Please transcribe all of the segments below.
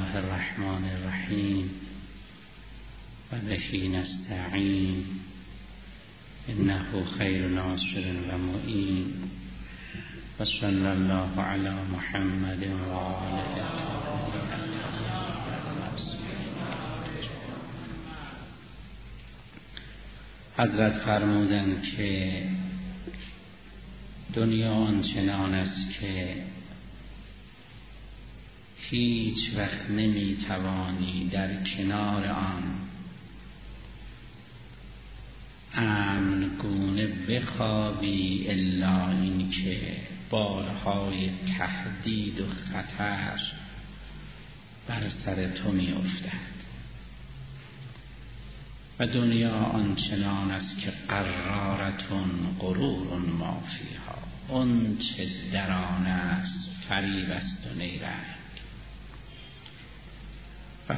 الله الرحمن الرحیم و به نستعین انه خیر ناصر و معین و صلی الله علی محمد و آله. حضرت فرمودند که دنیا آنچنان است که هیچ وقت نمیتوانی در کنار آن امن گونه بخوابی الا این که بارهای تهدید و خطر بر سر تو می افتد. و دنیا آنچنان است که قرارتون غرور ما فیها، اون چه در آن است فریب است و نیرنگ. و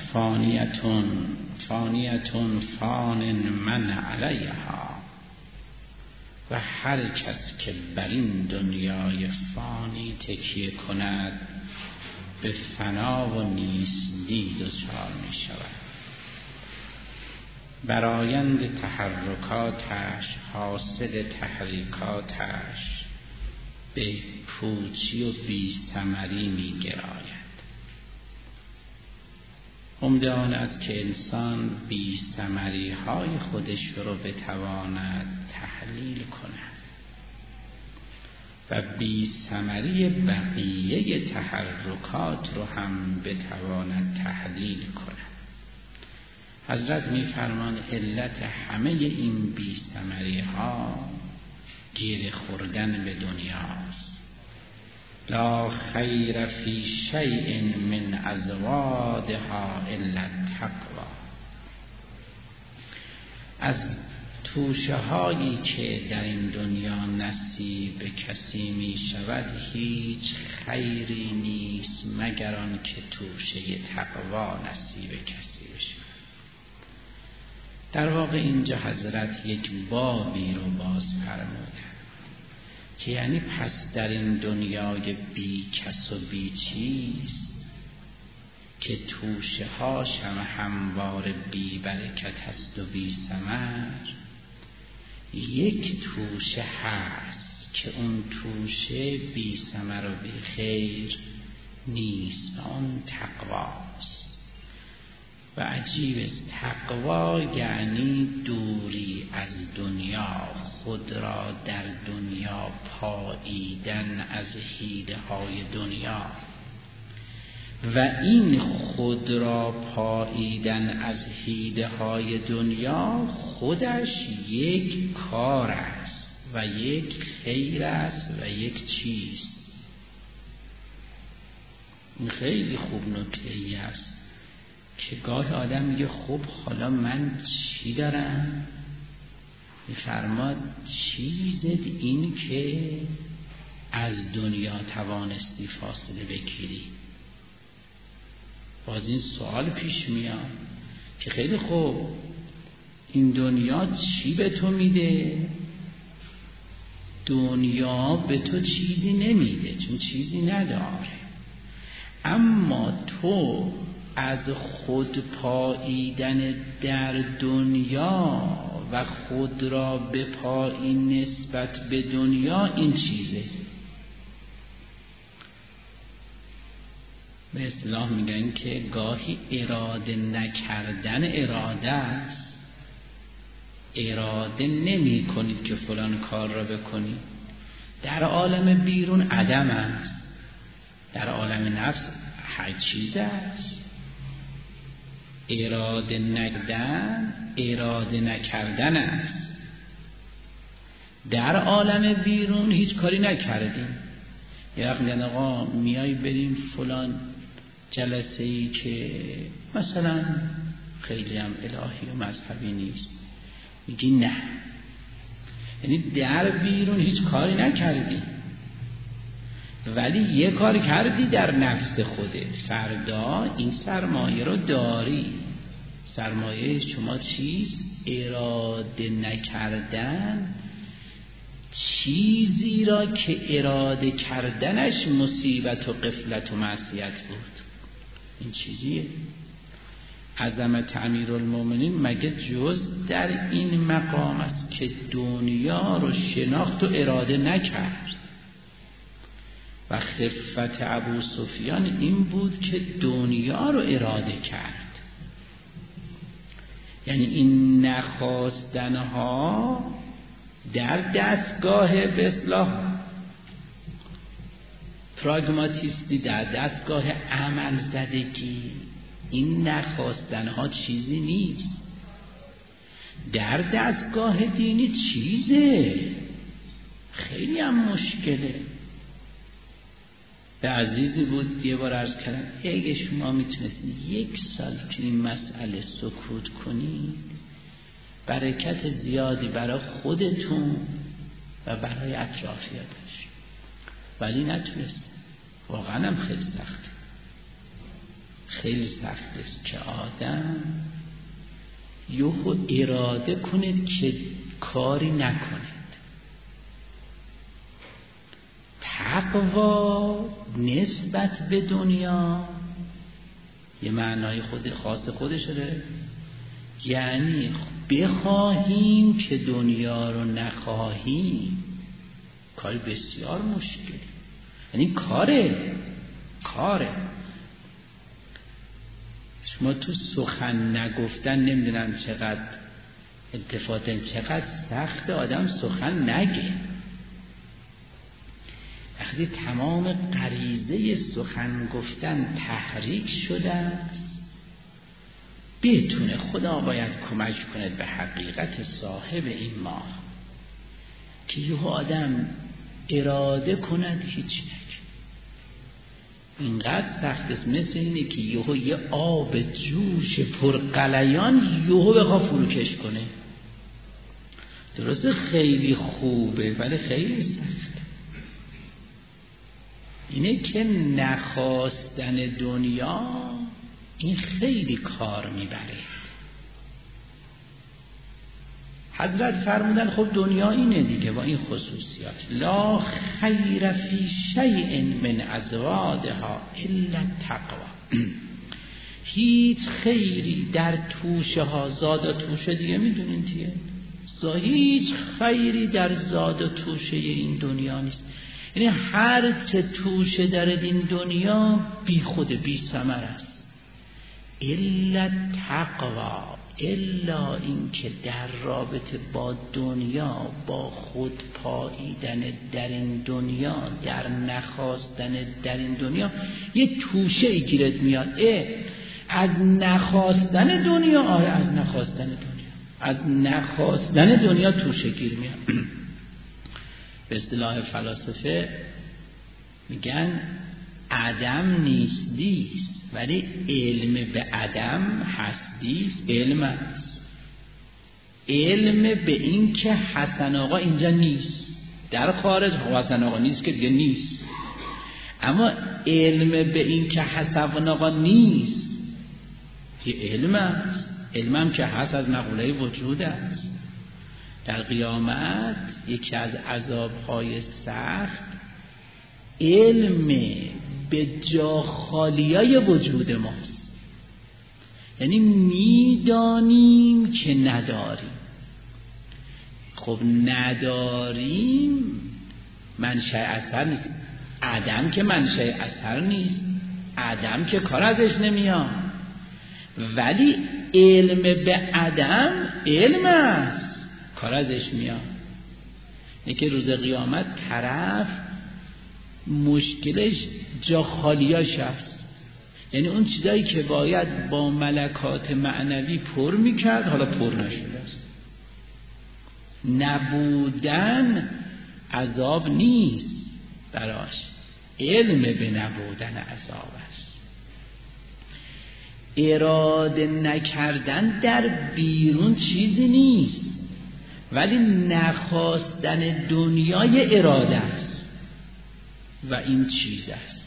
فانیتون فان من علیها، و هر کس که بر این دنیای فانی تکیه کند به فنا و نیستی دچار می شود. برآیند تحرکاتش، حاصل تحریکاتش به پوچی و بی ثمری می گراید. عمده آن است که انسان بی ثمری های خودش رو بتواند تحلیل کند و بی ثمری بقیه تحرکات رو هم بتواند تحلیل کند. حضرت می‌فرمان علت همه این بی ثمری ها گیر خوردن به دنیاست. لا خیر فی شیء من ازوادها الا التقوی. از توشه هایی که در این دنیا نصیب کسی می شود هیچ خیری نیست مگر آن که توشه تقوا نصیب کسی بشود. در واقع اینجا حضرت یک بابی رو باز فرمودن که یعنی پس در این دنیای بی کس و بی چیز که توشه هاش هموار بی برکت هست و بی ثمر، یک توشه هست که اون توشه بی ثمر و بی خیر نیست، اون تقواست. و عجیب است، تقوا یعنی دوری از دنیا، خود را در دنیا پاییدن از حیله های دنیا. و این خود را پاییدن از حیله های دنیا خودش یک کار است و یک خیر است و یک چیز. این خیلی خوب نکته‌ای است که گاهی آدم میگه خب حالا من چی دارم؟ می‌فرماد چیزت این که از دنیا توانستی فاصله بگیری. باز این سوال پیش میاد که خیلی خوب این دنیا چی به تو میده؟ دنیا به تو چیزی نمیده چون چیزی نداره، اما تو از خود پاییدن در دنیا و خود را به پایی نسبت به دنیا این چیزه. به اصطلاح میگن که گاهی اراده نکردن اراده است. اراده نمی کنید که فلان کار را بکنید. در عالم بیرون عدم است، در عالم نفس هر چیز است. اراده نکردن است. در عالم بیرون هیچ کاری نکردیم. یه وقت میگن آقا میای بریم فلان جلسه ای که مثلا خیلی هم الهی و مذهبی نیست، میگی نه، یعنی در بیرون هیچ کاری نکردی ولی یه کار کردی در نفس خودت. فردا این سرمایه رو داری. سرمایه شما چیست؟ اراده نکردن چیزی را که اراده کردنش مصیبت و غفلت و معصیت بود. این چیزیه. عظمت امیرالمومنین مگه جز در این مقام است که دنیا رو شناخت و اراده نکرد؟ و خفت ابو سفیان این بود که دنیا رو اراده کرد. یعنی این نخواستنها در دستگاه به اصطلاح پراگماتیستی، در دستگاه عمل زدگی، این نخواستنها چیزی نیست. در دستگاه دینی چیزه، خیلی هم مشکله. به عزیزی بود یه بار عرض کردم اگه شما میتونید 1 سال تو این مسئله سکوت کنید، برکت زیادی برای خودتون و برای اطرافیانش. ولی نتونست. واقعا هم خیلی سخته، خیلی سخت است که آدم یهو اراده کنید که کاری نکنید. تقوا نسبت به دنیا یه معنای خاص خودش داره. یعنی بخواهیم که دنیا رو نخواهیم، کاری بسیار مشکلی. یعنی کاره. شما تو سخن نگفتن نمیدونم چقدر التفاتن، چقدر سخت آدم سخن نگه. وقتی تمام غریزه سخن گفتن تحریک شده است، بتونه خدا باید کمک کند به حقیقت صاحب این ماه که یه آدم اراده کند هیچ نگه. اینقدر سخت است، مثل اینه که یه آب جوش پرقلیان یهو بخواه فروکش کنه. درسته خیلی خوبه ولی خیلی سخته. اینه که نخواستن دنیا این خیلی کار میبره. حضرت فرمودن خب دنیا اینه دیگه با این خصوصیات، لا خیر فی شیء من ازوادها الا التقوا. هیچ خیری در توشه ها، زاد و توشه دیگه میدونین چیه؟ هیچ خیری در زاد و توشه این دنیا نیست. یعنی هر چه توشه دارد این دنیا بی خود بی ثمر است. الا تقوا، الا این که در رابطه با دنیا، با خود پاییدن در این دنیا، در نخواستن در این دنیا یه توشه ای گیرت میاد. از نخواستن دنیا، از نخواستن دنیا، از نخواستن دنیا توشه گیر میاد. به اصطلاح فلاسفه میگن عدم نیستیست، ولی علم به عدم هستیست علم است. علم به این که حسن آقا اینجا نیست، در خارج حسن آقا نیست که دیگه نیست، اما علم به این که حسن آقا نیست که علم است. علم هم که هست از مقوله وجود است. در قیامت یکی از عذابهای سخت علم به جا خالیای وجود ماست. یعنی میدانیم که نداریم. خب نداریم منشأ اثر نیست. عدم که منشأ اثر نیست، عدم که کار ازش نمیاد، ولی علم به عدم علم است، کار ازش میاد. اینه که روز قیامت طرف مشکلش جا خالیاش هست. یعنی اون چیزایی که باید با ملکات معنوی پر میکرد حالا پر نشده است. نبودن عذاب نیست براش، علم به نبودن عذاب است. اراده نکردن در بیرون چیزی نیست، ولی نخواستن دنیای اراده است و این چیز است.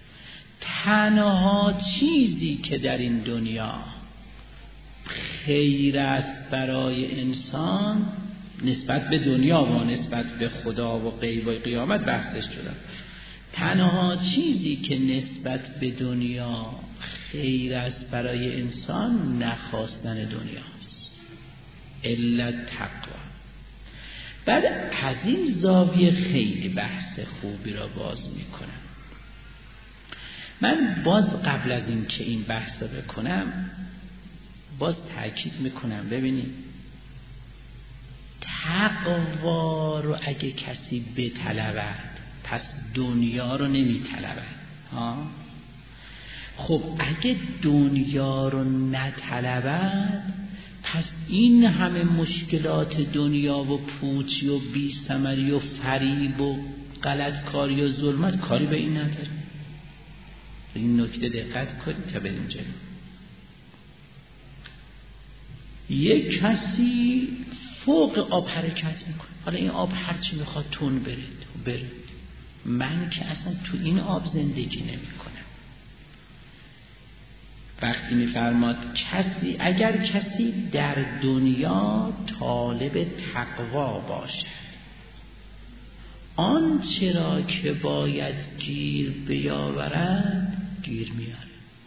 تنها چیزی که در این دنیا خیر است برای انسان نسبت به دنیا و نسبت به خدا و غیب و قیامت بحثش شده، تنها چیزی که نسبت به دنیا خیر است برای انسان نخواستن دنیاست، الا تقوا. بعد از این زاویه خیلی بحث خوبی را باز میکنم. من باز قبل از این که این بحث را بکنم باز تأکید میکنم، ببینید تقوا رو اگه کسی بطلبد پس دنیا رو نمیطلبد. خب اگه دنیا رو نطلبد پس این همه مشکلات دنیا و پوچی و بی ثمری و فریب و غلط کاری و ظلمت کاری به این نداره. این نکته دقت کنید تا بریم جلو. یک کسی فوق آب حرکت میکنه، حالا این آب هرچی میخواد تون بره، من که اصلا تو این آب زندگی نمیکنم. وقتی میفرماد اگر کسی در دنیا طالب تقوا باشد، آنچه را که باید گیر بیاورد گیر میاره.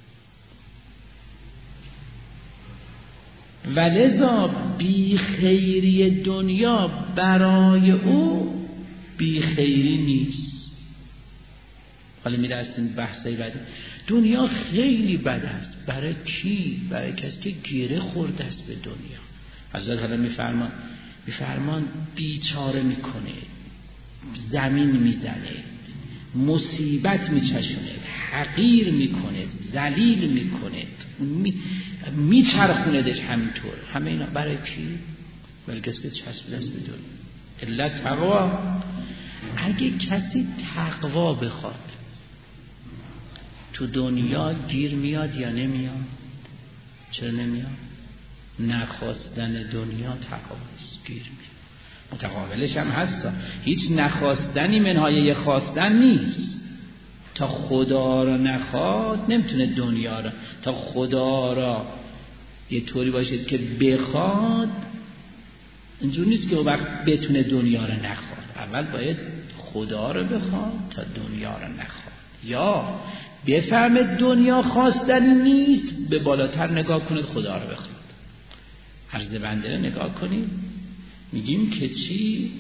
ولذا بی خیری دنیا برای او بی خیری نیست. حالا میرسیم بحثای بعدی. دنیا خیلی بد است. برای کی؟ برای کسی که گیره خورده است به دنیا. حضرت حالا میفرمان بیچاره میکنه، زمین میزنه، مصیبت میچشونه، حقیر میکنه، ذلیل میکنه، میچرخوندش همینطور. همه اینا برای کی؟ برای کسی که چسبیده است به دنیا. الا تقوا. اگه کسی تقوا بخواد تو دنیا گیر میاد یا نمیاد؟ چرا نمیاد؟ نخواستن دنیا تقواست، گیر میاد. متقابلش هم هست، هیچ نخواستنی منهای خواستن نیست. تا خدا را نخواد نمیتونه دنیا را، تا خدا را یه طوری باشه که بخواد اینجور نیست که وقت بتونه دنیا را نخواد. اول باید خدا را بخواد تا دنیا را نخواد، یا بفهمه دنیا خواستنی نیست، به بالاتر نگاه کنید خدا را بخواد. عرض بنده را نگاه کنید، میگیم که چی؟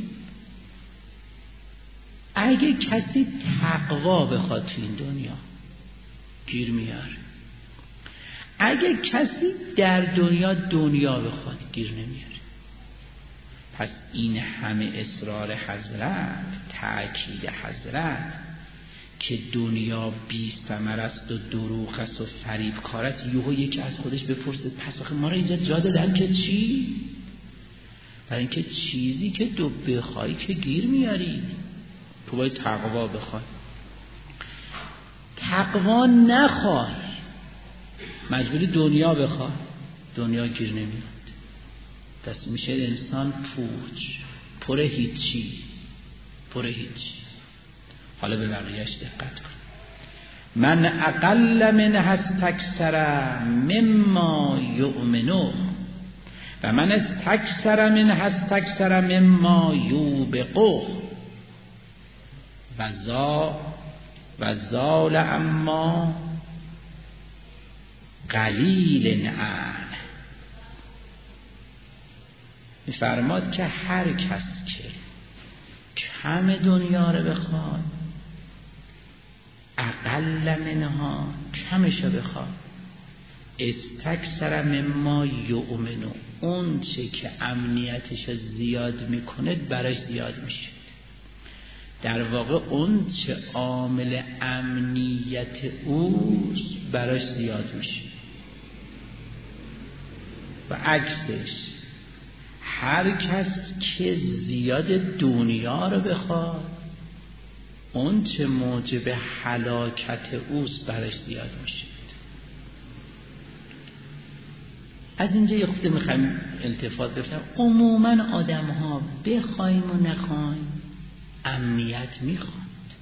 اگه کسی تقوا بخواد تو این دنیا گیر میاره، اگه کسی در دنیا بخواد گیر نمیاره. پس این همه اصرار حضرت، تأکید حضرت که دنیا بی ثمر است و دروغ است و فریبکار است، یکی از خودش بپرسه پس آخه ما را اینجا جا دادن که چی؟ برای اینکه چیزی که تو بخوای که گیر میاری. تو باید تقوا بخوای. تقوا نخوای مجبوری دنیا بخوای، دنیا گیر نمیاد. پس میشه انسان پوچ، پر هیچی. حالا به بقیه‌اش دقت کن. من اقل من استکثر مما یؤمنو و من استکثر من استکثر مما یوبقو و زال اما قلیل عن. میفرماد که هر کس که کم دنیا رو بخواد، اقل منها کمشو بخواد، استکثر مما یؤمنو، اون چه که امنیتش زیاد میکنه براش زیاد میشه. در واقع اون چه عامل امنیت اوست براش زیاد میشه و عکسش. هر کس که زیاد دنیا رو بخواد، اون چه موجب هلاکت اوست براش زیاد میشه. از اینجا یه خود میخوایم التفات بفرم. عموما آدم ها بخوایم و نخوایم امنیت میخواد.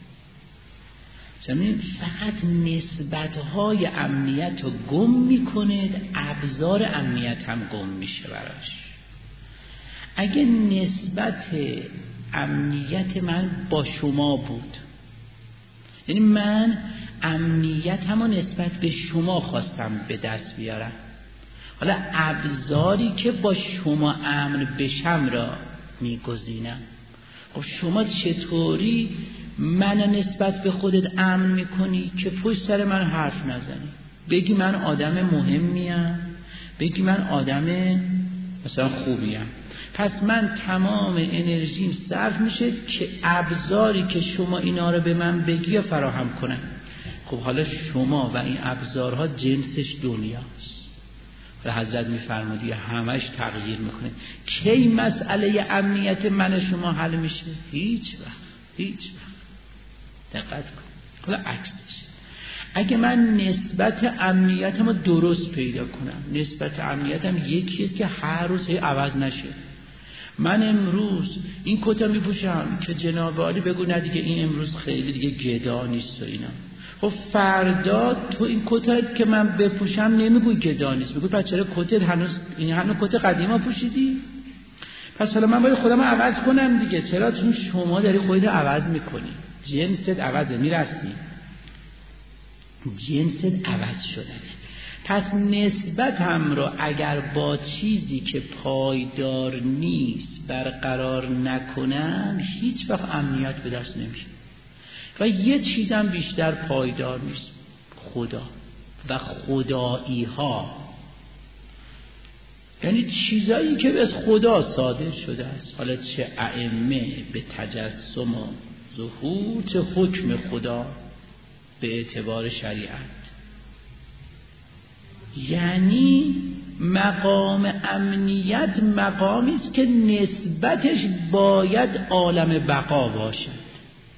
زمین فقط نسبتهای امنیت رو گم میکنه، ابزار امنیت هم گم میشه براش. اگه نسبت امنیت من با شما بود، یعنی من امنیتمو نسبت به شما خواستم به دست بیارم. حالا ابزاری که با شما امن بشم را میگزینم. خب شما چطوری من نسبت به خودت امن میکنی که پشت سر من حرف نزنی، بگی من آدم مهمیم، بگی من آدم مثلا خوبیم؟ پس من تمام انرژیم صرف میشه که ابزاری که شما اینا رو به من بگی فراهم کنم. خب حالا شما و این ابزارها جنسش دنیاست. حضرت میفرمودی همش تغییر میکنه. کی مسئله امنیت من شما حل میشه؟ هیچ وقت. دقت کن. حالا عکسش، اگه من نسبت امنیتم رو درست پیدا کنم، نسبت امنیتم یکیست که هر روز عوض نشه. من امروز این کتا میپوشم که جناب عالی بگو نه دیگه این امروز خیلی دیگه گدا نیست و اینا. خب فردا تو این کتت که من بپوشم نمیگوی گدا نیست، میگوی پس چرا کتت هنوز کت قدیما پوشیدی؟ پس حالا من باید خودم عوض کنم دیگه. چرا؟ چون شما داری خودت عوض میکنی، جنست عوضه، میرستی جنست عوض شدنه. پس نسبتم رو اگر با چیزی که پایدار نیست برقرار نکنم هیچ وقت امنیت به دست نمیشه. و یه چیزم بیشتر پایدار نیست، خدا و خدایی ها، یعنی چیزایی که از خدا صادر شده است. حالا چه ائمه به تجسم و ظهور، چه حکم خدا به اعتبار شریعت. یعنی مقام امنیت مقامی است که نسبتش باید عالم بقا باشد.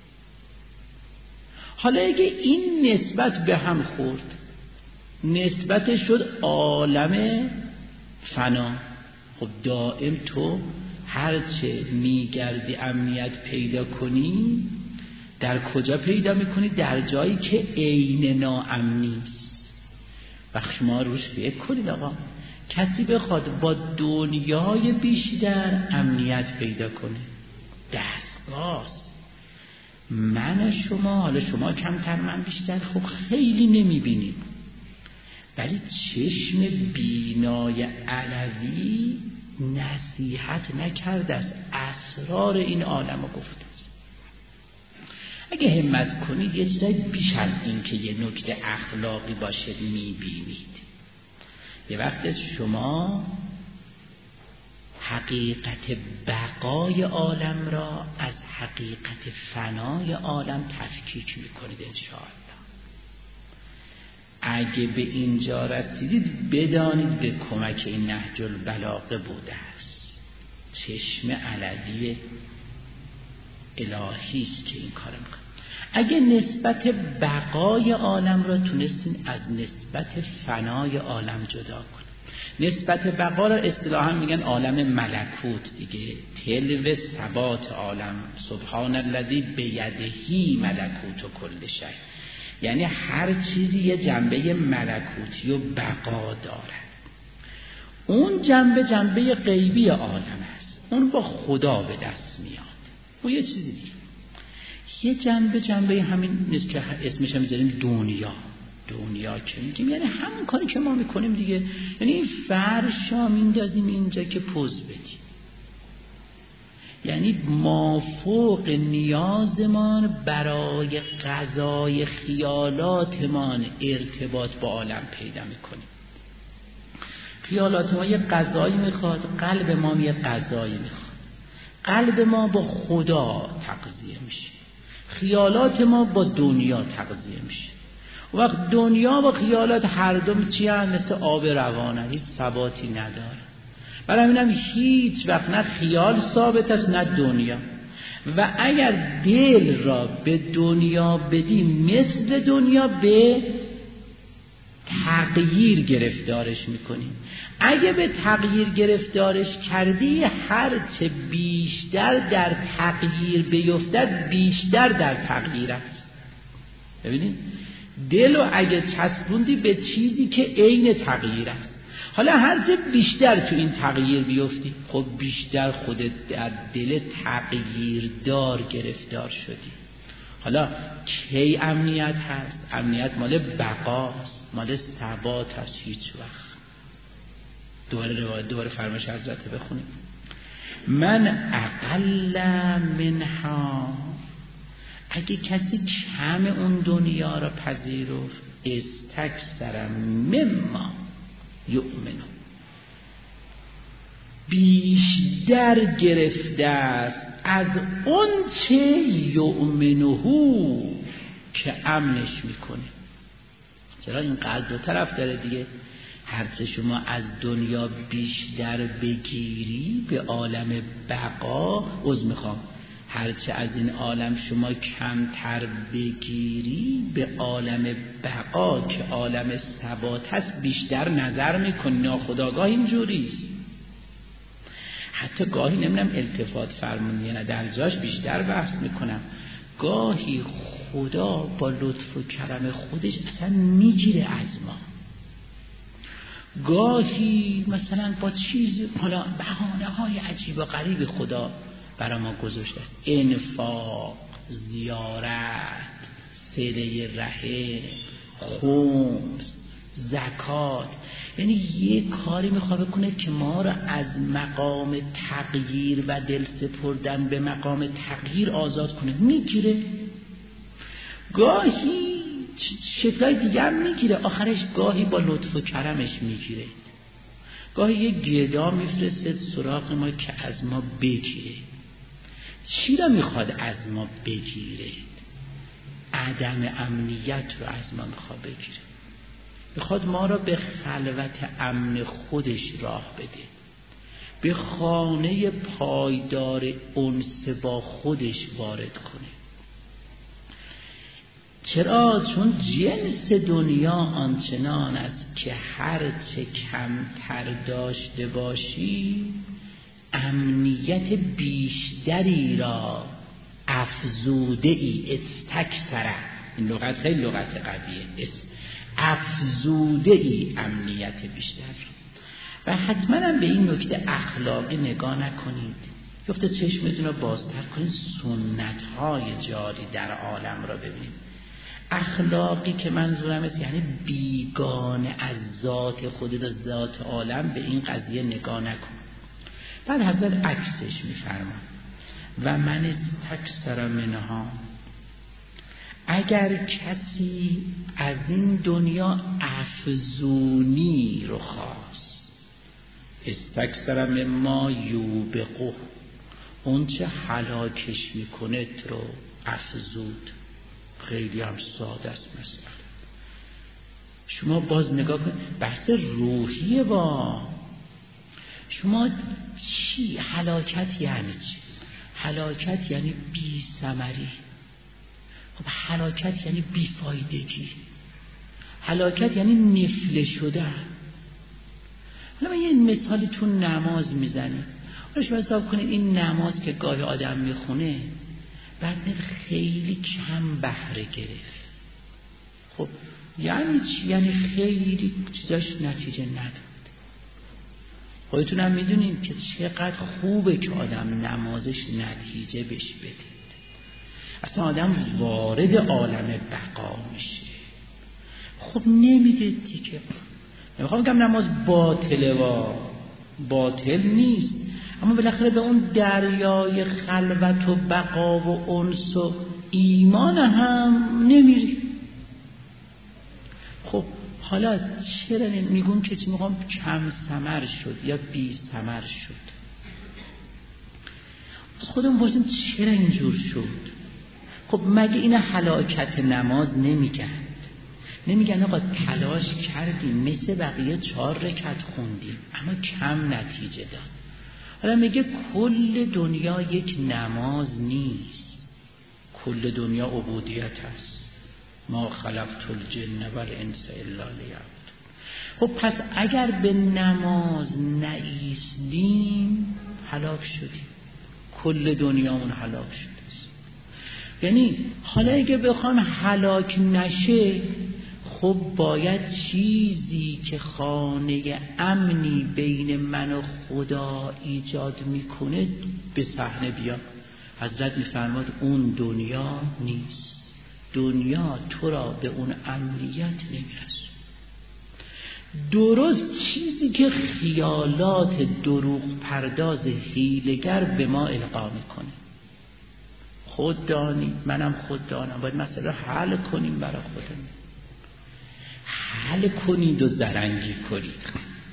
حالا اگه این نسبت به هم خورد، نسبتش شد عالم فنا، خب دائم تو هرچه میگردی امنیت پیدا کنی، در کجا پیدا میکنی؟ در جایی که عین ناامنی است. و شما روش فکر کنید آقا، کسی بخواد با دنیای بیشتر امنیت پیدا کنه، دستگاه من شما، حالا شما کمتر من بیشتر، خب خیلی نمیبینیم، ولی چشم بینای علوی نصیحت نکرده است، اسرار این عالم رو گفته است. اگه همت کنید یه چیزای بیش از این که یه نکته اخلاقی باشه میبینید. یه وقت شما حقیقت بقای عالم را از حقیقت فنای عالم تفکیک میکنید انشاءالله. اگه به اینجا رسیدید بدانید به کمک این نهج البلاغه بوده است. چشم علوی الهی است که این کار میکنه. اگه نسبت بقای عالم را تونستین از نسبت فنای عالم جدا کنید، نسبت بقا را اصطلاحا میگن عالم ملکوت دیگه، تلو ثبات عالم، سبحان الذی بیدهی ملکوت و کل شیء، یعنی هر چیزی یه جنبه ملکوتی و بقا داره. اون جنبه غیبی عالم است، اون با خدا به دست میاد. اون یه چیزی دیگه، یه جنبه همین نیست که اسمش هم میذاریم دنیا که میگیم، یعنی همون کاری که ما میکنیم دیگه. یعنی این فرش ها میندازیم اینجا که پوز بدیم، یعنی مافوق نیازمان برای قضای خیالاتمان ارتباط با عالم پیدا میکنیم. خیالات ما یه قضایی میخواد، قلب ما یه قضایی میخواد. قلب ما با خدا تغذیه میشه، خیالات ما با دنیا تغذیه میشه. وقت دنیا و خیالات هر دو چی هم مثل آب روانه، هیچ ثباتی نداره. برای همینم هیچ وقت نه خیال ثابت است نه دنیا. و اگر دل را به دنیا بدی، مثل دنیا به تغییر گرفتارش میکنی. اگه به تغییر گرفتارش کردی، هرچه بیشتر در تغییر بیفتد بیشتر در تغییر است. ببینید دل رو اگه چسبوندی به چیزی که عین تغییر است، حالا هرچه بیشتر تو این تغییر بیفتی، خب بیشتر خودت در دل تغییر دار گرفتار شدی. حالا کی امنیت هست؟ امنیت مال بقاست، مال ثبات هست. هیچ وقت دوباره فرمایش حضرت بخونیم. من اقل منها، اگه کسی کم اون دنیا را پذیرفت، استکثر مما یؤمن، بیشتر گرفته است از اون چه یؤمنه که امنش میکنه. چرا این قضیه دو طرف داره دیگه. هرچه شما از دنیا بیشتر بگیری به عالم بقا، هرچه از این عالم شما کمتر بگیری به عالم بقا که عالم ثبات هست بیشتر نظر میکنی. ناخودآگاه اینجوریست. حتی گاهی نمیدونم التفات فرمونی یا نه، در جاش بیشتر بحث میکنم. گاهی خدا با لطف و کرم خودش اصلا میگیره از ما. گاهی مثلا با چیز، حالا بهانه های عجیب و غریب خدا برای ما گذاشته است. انفاق، زیارت، صله رحم، خمس، زکات. یعنی یه کاری میخواد بکنه که ما را از مقام تغییر و دل سپردن به مقام تغییر آزاد کنه. میگیره. گاهی شکلای دیگه هم میگیره. آخرش گاهی با لطف و کرمش میگیره. گاهی یه گدا میفرسته سراغ ما که از ما بگیره. چی را میخواد از ما بگیره؟ عدم امنیت رو از ما میخواد بگیره. میخواد ما را به خلوت امن خودش راه بده، به خانه پایدار انس با خودش وارد کنه. چرا؟ چون جنس دنیا آنچنان است که هر چه کمتر داشته باشی امنیت بیشتری را افزوده ای. استکثر، این لغت خیلی لغت قویه. افزوده ای امنیت بیشتر. و حتما هم به این نکته اخلاقی نگاه نکنید. گفته چشمتون رو بازتر کنید، سنت های جاری در عالم را ببینید. اخلاقی که منظورم است یعنی بیگانه از ذات خودت و ذات عالم به این قضیه نگاه نکن. بعد حضرت عکسش میفرمان و من استکثر منها، اگر کسی از این دنیا افزونی رو خواست، استکثر مما یوبقه، اون چه هلاکش میکنه رو افزود. خیلی هم ساده است مثلا. شما باز نگاه کنید، بحث روحیه. با شما چی هلاکت یعنی چی؟ هلاکت یعنی بی ثمری. خب هلاکت یعنی بی فایدگی. هلاکت یعنی نفله شده. حالا من یه مثالی تو نماز میزنیم. حالا شما حساب کنید این نماز که گاهی آدم میخونه بعد خیلی کم بهره گرفت. خب یعنی چی؟ یعنی خیلی چیزاش نتیجه نداد. خودتون هم میدونید که چقدر خوبه که آدم نمازش نتیجه بهش بده. اصلا آدم وارد عالم بقا میشه. خب نمیده دیگه. نمیخوام بگم نماز باطله، باطل نیست، اما بالاخره به اون دریای خلوت و بقا و انس و ایمان هم نمیری. خب حالا چرا میگون که چی؟ میگم کم ثمر شد یا بی ثمر شد. از خودمون پرسیم چرا اینجور شد؟ خب مگه این هلاکت نماز نمیگن آقا تلاش کردیم مثل بقیه 4 رکعت خوندیم اما کم نتیجه داد. حالا میگه کل دنیا یک نماز نیست، کل دنیا عبودیت هست. ما خلقت الجن والانس الا لیعبدون. خب پس اگر به نماز نایستیم هلاک شدیم، کل دنیامون هلاک شده است. یعنی حالا اگه بخوام هلاک نشه، خب باید چیزی که خانه امنی بین من و خدا ایجاد میکنه به صحنه بیاد. حضرت می‌فرماد اون دنیا نیست. دنیا تو را به اون امنیت نمی‌رسونه. درست چیزی که خیالات دروغ پرداز حیله‌گر به ما القا میکنه. خود دانی، منم خود دانم، باید مسئله حل کنیم برای خودمون. حل کنید و زرنگی کنید.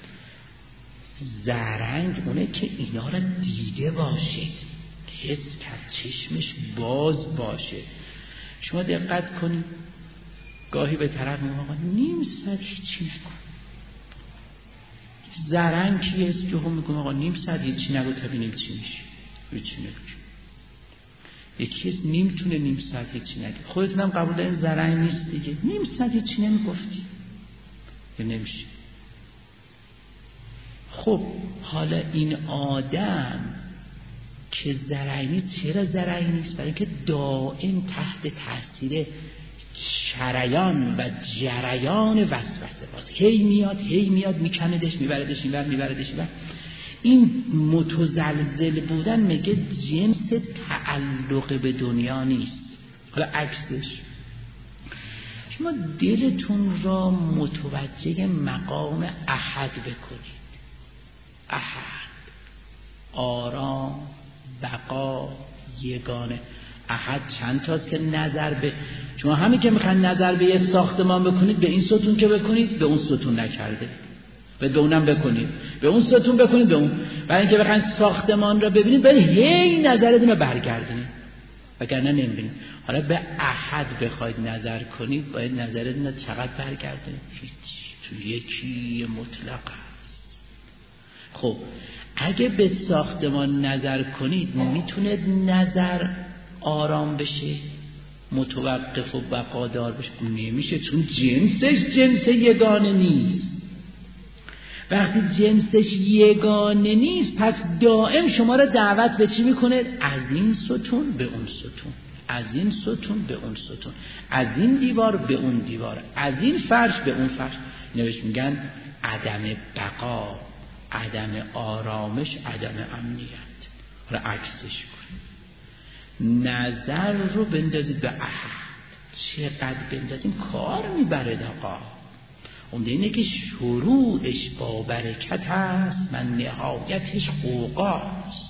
زرنگ اونه که اینا را دیده باشید، حس کرد، چشمش باز باشه. شما دقت کنید، گاهی به طرف میگم آقا نیم ساعت هیچی نکن. زرنگ کیه؟ که هم میگم آقا نیم ساعت هیچی نگو تا ببینیم چی میشه. هیچی نگو. یکی از نمیتونه نیم ساعت هیچی نگه. خودتونم قبول دارین زرنگ نیست دیگه. نیم ساعت هیچی نمیگفتی یا نمیشه. خب حالا این آدم که زرنگی چرا زرنگ نیست؟ برای اینکه دائم تحت تاثیر شریان و جریان وسوسه باز هی میاد میکندش میبردش میبردش. این متزلزل بودن میگه جنس تعلق به دنیا نیست. حالا عکسش، شما دلتون را متوجه مقام احد بکنید. احد، آرام، بقا، یگانه. احد چند تاست که نظر به شما همین که میخواین نظر به یه ساختمان بکنید، به این ستون که بکنید، به اون ستون نکرده، به اونم بکنید، به اون ستون بکنید، به اون. برای اینکه بخواید ساختمان را ببینید باید هی نظرتون رو برگردونید، وگرنه نمیبینید. حالا به احد بخواید نظر کنید باید نظرتون رو چقدر برگردونید؟ هیچ. تو یکی مطلق است. خب اگه به ساختمان نظر کنید میتونه نظر آرام بشه، متوقف و بقادار بشه؟ نمیشه، چون جنسش جنس یگانه نیست. وقتی جنسش یگانه نیست پس دائم شما را دعوت به چی میکنه؟ از این ستون به اون ستون، از این ستون به اون ستون، از این دیوار به اون دیوار، از این فرش به اون فرش. نوشت میگن عدم بقا، عدم آرامش، عدم امنیت. حالا عکسش کنید. نظر رو بندازید به احد. چقدر بندازیم کار میبرد آقا. اونده اینه که شروعش با برکت هست و نهایتش غوغاست.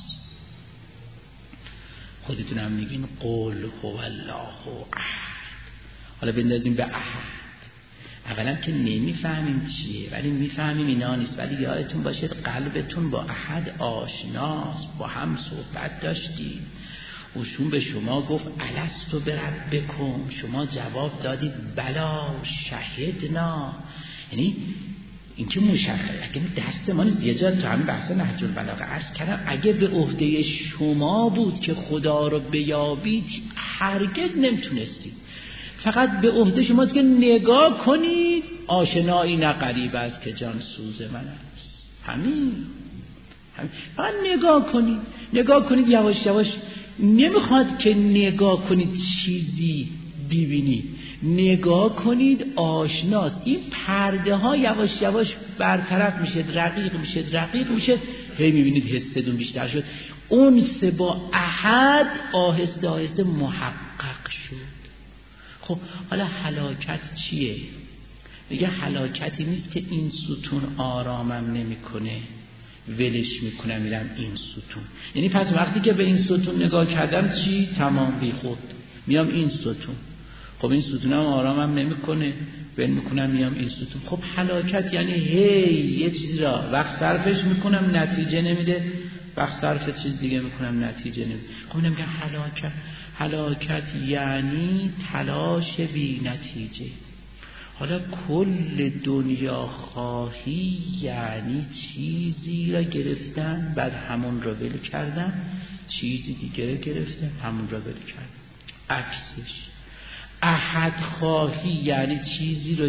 خودتونم میگین قل هو الله احد. حالا بندازیم به احد. اولا که نمیفهمیم چیه ولی میفهمیم اینا نیست، ولی یادتون باشه قلبتون با احد آشناست، با هم صحبت داشتید. اوشون به شما گفت الستو بربکم، شما جواب دادید بلا شهدنا. یعنی این که مشخصه، اگه درس ما نیست، یه جا تو همین بحث نهج البلاغه عرض کردم اگه به عهده شما بود که خدا رو بیابید هرگز نمیتونستید. فقط به عهده شماست که نگاه کنید، آشنایی نه غریب است که جان سوز من است. همین. فقط نگاه کنید یواش یواش. نمیخواد که نگاه کنید چیزی ببینید، نگاه کنید آشناست. این پرده ها یواش یواش برطرف میشه، رقیق میشه، هی میبینید حستون بیشتر شد. انس با احد آهسته آهسته محقق شد. خب حالا هلاکت چیه؟ میگه هلاکتی نیست که این ستون آرامم نمیکنه، ولش میکنم میرم این ستون. یعنی پس وقتی که به این ستون نگاه کردم چی؟ تمام بی خود میام این ستون. خب این ستونم آرامم نمیکنه، ول میکنم میام این ستون. خب هلاکت یعنی هی یه چیزی را وقت صرفش میکنم نتیجه نمیده، وقت صرف چیز دیگه میکنم نتیجه نمیده. خب اینم که هلاکت یعنی تلاش بی نتیجه. حالا کل دنیا خواهی یعنی چیزی را گرفتن بعد همون را ول کردن، چیزی دیگه گرفتن همون را ول کردن. عکسش احد خواهی یعنی چیزی را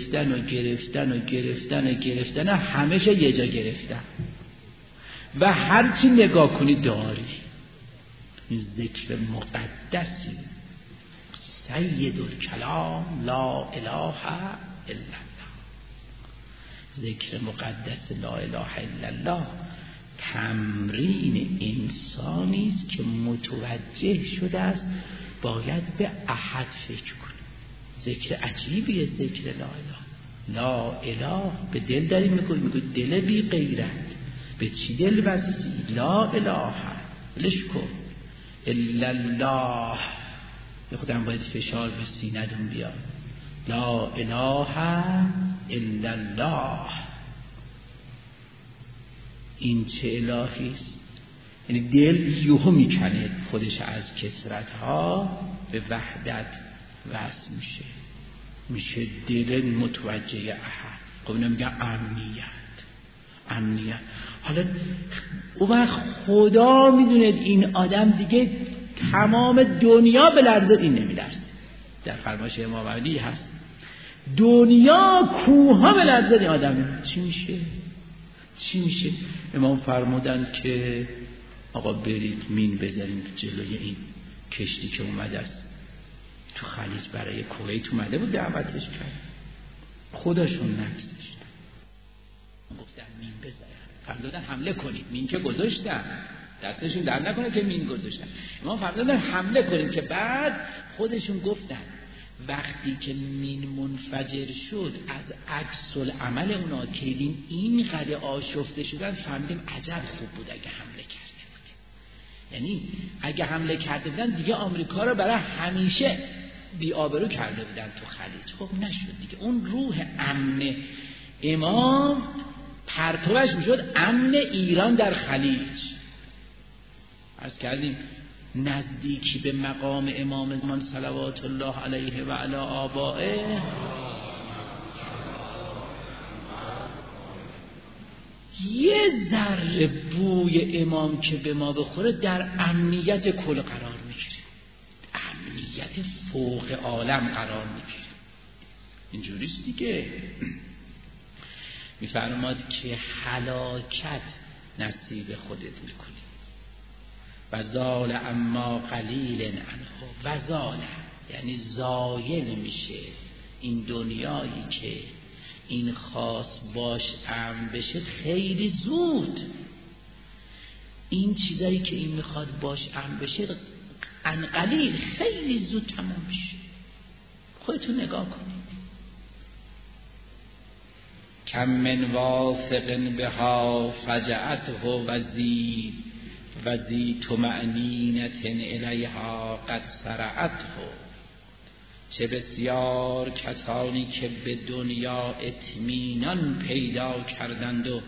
گرفتن و همه جا یه جا گرفتن و هرچی نگاه کنی داری. این ذکر مقدسی سید الکلام لا اله الا الله. ذکر مقدس لا اله الا الله تمرین انسانی است که متوجه شده است باید به احد فکر کنه. ذکر عجیبیه ذکر لا اله. لا اله به دل داری میگوی دل بی غیرت. به چی دل بسیسی؟ لا اله لش کن الا الله. به خودم باید فشار به سینه‌تون بیاد. لا اله الا الله. این چه الهی است؟ یعنی دل یهو میکنه خودش از کثرت‌ها به وحدت وصل میشه دل متوجه احد. خب اینا میگن امنیت. حالا اون وقت خدا میدونه این آدم دیگه تمام دنیا به لرزه این نمیلرزه. در فرمایش امام علی هست دنیا کوها به لرزه این آدم. چی میشه؟ امام فرمودند که آقا برید مین بذاریم جلوی این کشتی که اومده است تو خلیج، برای کویت اومده بود دعوتش کرد، خودشون نگذاشتن، گفتن مین بذارن، فرمودن حمله کنید. مین که گذاشتن، دستشون در نکنه که مین گذاشتن. امام فرمودن حمله کنید که بعد خودشون گفتن وقتی که مین منفجر شد از عکس العمل اونا که دیدیم این قدر آشفته شدن فهمیدیم عجب خوب بود اگه حمله کرده بود. یعنی اگه حمله کرده بودن دیگه آمریکا رو برای همیشه بی‌آبرو کرده بودن تو خلیج. خب نشد دیگه. اون روح امن امام پرتوش میشد امن ایران در خلیج. عرض کردیم نزدیکی به مقام امام زمان صلوات الله علیه و علی آبائه یه ذره بوی امام که به ما بخوره در امنیت کل قرار میگیره، امنیت فوق عالم قرار میگیره. اینجوریست دیگه. میفرماد که هلاکت نصیب خودت میکنی و زال اما قلیل عنه. و زال یعنی زایل میشه این دنیایی که این خاص باش امن بشه خیلی زود. این چیزایی که این میخواد باش امن بشه ان قلیل خیلی زود تمام میشه. خودتون نگاه کنید. کم من واثق بها فجعته و ذی طمأنینة الیها قد سرعته. چه بسیار کسانی که به دنیا اطمینان پیدا کردند و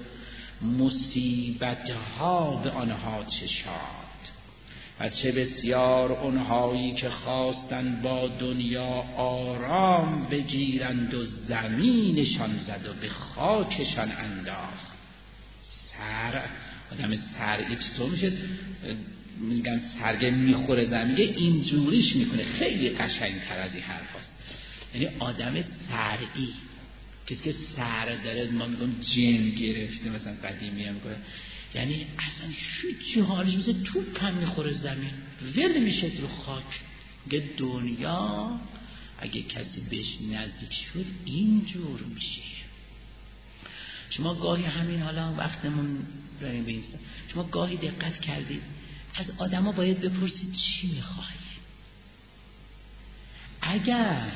مصیبتها به آنها چشاد، و چه بسیار اونهایی که خواستند با دنیا آرام بگیرند و زمینشان زد و به خاکشان انداخت. آدم سرعی چطور میشه؟ میگم سرگه میخوره زمینه اینجوریش میکنه. خیلی قشنگتر از این حرف هست. یعنی آدم سرعی، کسی که سر داره ما میگم جن گرفته مثلا قدیمی هم میگه، یعنی اصلا هیچ حالش مثل توپ هم میخوره زمین ول میشه رو خاک. میگه دنیا اگه کسی بهش نزدیک شد اینجور میشه. شما گاهی همین حالا وقتمون داریم به این سن، شما گاهی دقت کردید از آدم ها باید بپرسید چی میخوای؟ اگر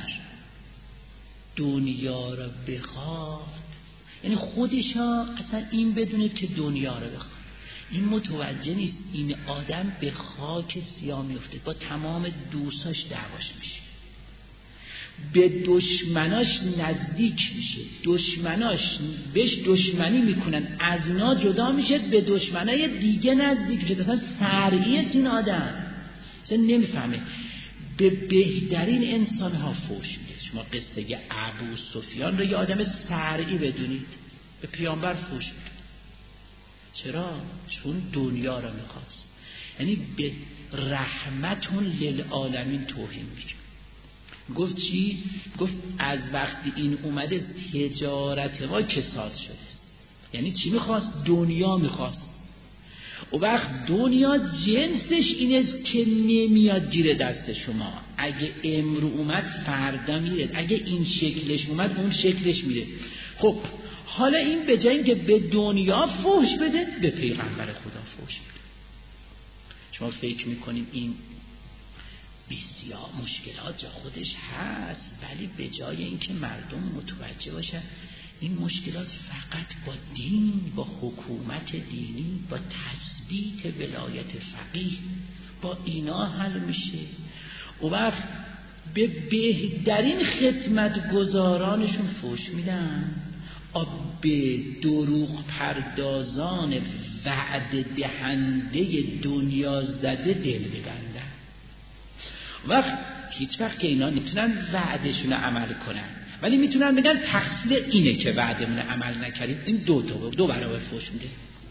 دنیا را بخواد، یعنی خودشا اصلا این بدونید که دنیا را بخواد، این متوجه نیست این آدم به خاک سیاه میفته، با تمام دوستاش دعواش میشه، به دشمناش نزدیک میشه، دشمناش بهش دشمنی میکنن، از اینا جدا میشه، به دشمنای دیگه نزدیک میشه. مثلا سرعیه این آدم مثلا نمیفهمه، به بهترین انسان ها فوش میده. شما قصه ابو سفیان رو یه آدم سرعی بدونید، به پیامبر فوش میده. چرا؟ چون دنیا رو میخواست. یعنی به رحمتون للعالمین توهین میشه. گفت چی؟ گفت از وقتی این اومده تجارت ما کساد شده است. یعنی چی میخواست؟ دنیا میخواست. و وقت دنیا جنسش اینه که نمیاد گیره دست شما. اگه امرو اومد فردا میره، اگه این شکلش اومد اون شکلش میره. خب حالا این به جای اینکه به دنیا فحش بده به پیغمبر خدا فحش بده. شما فکر میکنید این بسیار مشکلات جا خودش هست، ولی به جای اینکه مردم متوجه باشن این مشکلات فقط با دین، با حکومت دینی، با تثبیت ولایت فقیه، با اینا حل میشه، و وقت به بهترین خدمت گزارانشون فحش میدن، به دروغ پردازان وعده دهنده دنیا زده دل ببندن. وقت هیچ وقت که اینا نمیتونن وعدشون عمل کنن، ولی میتونن بگن تقصیر اینه که وعدمون عمل نکردیم. این دو برابر فحش میده.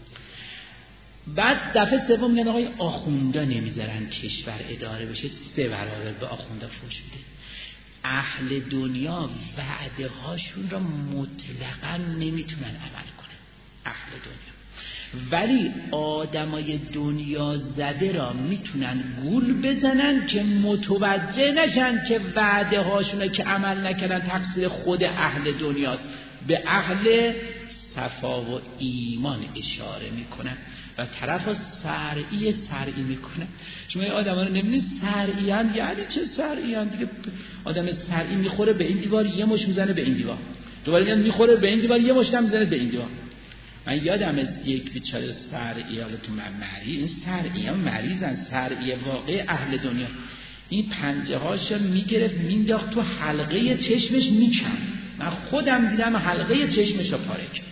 بعد دفعه سوم میگن آقای آخوندا نمیذارن کشور اداره بشه، 3 برابر به آخوندا فحش میده. اهل دنیا وعده هاشون را مطلقاً نمیتونن عمل کنن، اهل دنیا، ولی آدمای دنیا زده را میتونن گول بزنن که متوجه نشن که وعده هاشون که عمل نکردن تقصیر خود اهل دنیاست. به اهل صفا و ایمان اشاره میکنن و طرف سرعی میکنن. شما این آدم ها رو نمیدید سرعیان، یعنی چه سرعیان؟ دیگه آدم سرعی میخوره به این دیوار یه مش میزنه به این دیوار، دوباره میخوره به این دیوار یه مش میزنه به این دیوار. من یادم از یک بیچاره سرعی، حالا تو مریض، این سرعیان مریضن، سرعی واقع اهل دنیا. این پنجه هاشو میگرفت مینداخت تو حلقه چشمش میکن. من خودم دیدم حلقه چشمش رو پاره کرد.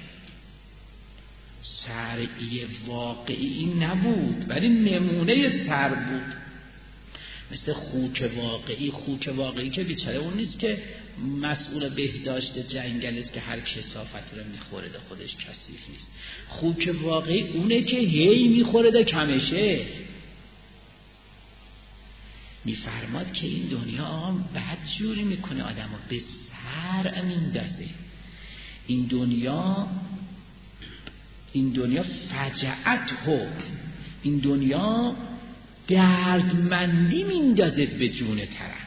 سرعی واقعی این نبود، ولی نمونه سر بود. مثل خوک واقعی که بیچاره اون نیست که مسئول بهداشت جنگل است که هر کثافت رو میخوره ده خودش کثیف نیست. خوک واقعی اونه که هی میخوره ده کمشه. میفرماد که این دنیا آقا بد جوری میکنه آدمو، به سر میندازه. این دنیا فجعت هو، این دنیا دردمندی میندازه به جون طرف.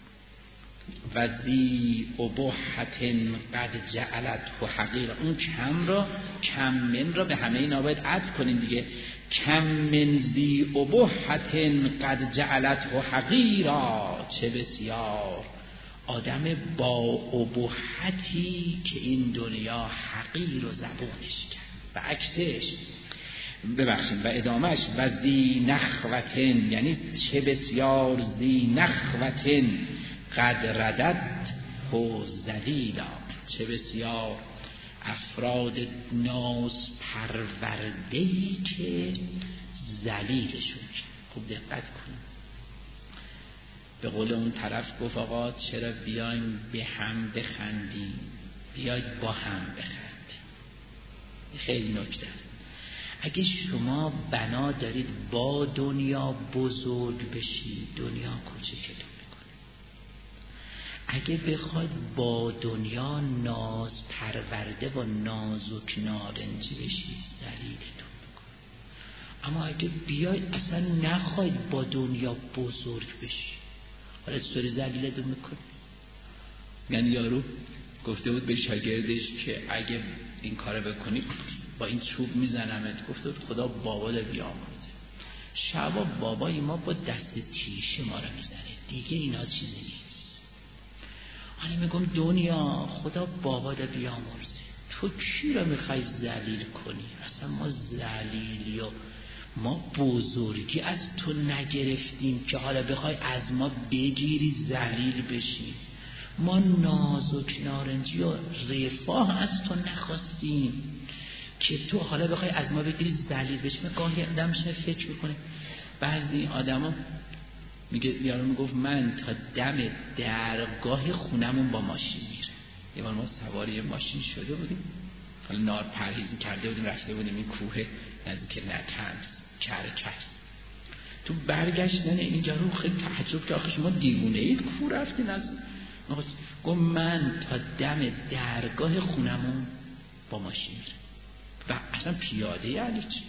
و ذی ابهت قد جعلت حقیرا، اون کم من را به همه اینا باید عطف کنیم دیگه. کم من ذی ابهت قد جعلت حقیرا، چه بسیار آدم با ابهتی که این دنیا حقیر و زبونش کرد. و عکسش ببخشید و ادامهش و ذی نخوتن، یعنی چه بسیار ذی نخوتن قد ردت و ذلیلا، چه بسیار افراد ناز پروردهی که ذلیلشون کرد. خوب دقت کنید. به قول اون طرف گفت آقا چرا بیایم به هم بخندیم، بیاید با هم بخندیم. خیلی نکته است. اگه شما بنا دارید با دنیا بزرگ بشید، دنیا کوچکتون میکنه. اگه بخواید با دنیا ناز پرورده و نازک نارنجی بشید، ذلیلتون میکنه. اما اگه بیاید اصلا نخواید با دنیا بزرگ بشید، حالا چطوری ذلیلتون میکنه؟ یعنی یارو گفته بود به شاگردش که اگه این کارو بکنی با این چوب میزنمت. گفته بود خدا بابا رو بیامرزه. شبا بابای ما با دست تیشه ما رو میزنه، دیگه اینا چیزی نیست. حالا میگم دنیا خدا بابا رو بیامرزه، تو کی رو میخوای ذلیل کنی؟ اصلا ما ذلیلی و ما بزرگی از تو نگرفتیم که حالا بخوای از ما بگیری ذلیل بشی. ما نازک نارنجی و رفاه از تو نخواستیم که تو حالا بخوای از ما بگیری ذلیل بشی. من گاهی آدم فکر میکنه، بعضی آدما میگه، یارو میگفت من تا دم درگاه خونمون با ماشین میره. یه بار ما سواری ماشین شده بودیم، حالا نار پرهیزی کرده بودیم، رفته بودیم این کوه نزدیک نتنز کرکس. تو برگشتن اینجا رو خیلی تعجب که آخه شما دیوونه اید، کوه رفتین از گفت من تا دم درگاه خونمون با ماشین میره و اصلا پیاده. یعنی چی؟